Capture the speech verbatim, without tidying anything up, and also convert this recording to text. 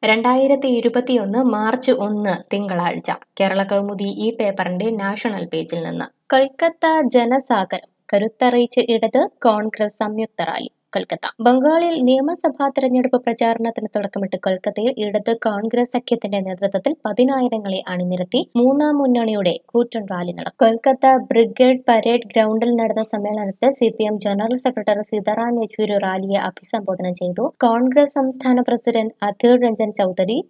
രണ്ടായിരത്തി ഇരുപത്തിയൊന്ന് മാർച്ച് ഒന്ന് തിങ്കളാഴ്ച കേരള കൗമുദി ഈ പേപ്പറിന്റെ നാഷണൽ പേജിൽ നിന്ന് കൊൽക്കത്ത ജനസാഗരം കരുത്തറിയിച്ച് ഇടത് കോൺഗ്രസ് സംയുക്ത റാലി കൊൽക്കത്ത ബംഗാളിൽ നിയമസഭാ തെരഞ്ഞെടുപ്പ് പ്രചാരണത്തിന് തുടക്കമിട്ട് കൊൽക്കത്തയിൽ ഇടത് കോൺഗ്രസ് സഖ്യത്തിന്റെ നേതൃത്വത്തിൽ പതിനായിരങ്ങളെ അണിനിരത്തി മൂന്നാം മുന്നണിയുടെ കൂറ്റൻ റാലി നടക്കും. കൊൽക്കത്ത ബ്രിഗേഡ് പരേഡ് ഗ്രൗണ്ടിൽ നടന്ന സമ്മേളനത്തിൽ C P M general secretary Sitaram Yechury റാലിയെ അഭിസംബോധന ചെയ്തു. കോൺഗ്രസ് സംസ്ഥാന പ്രസിഡന്റ് അധീർ രഞ്ജൻ ചൌധരി,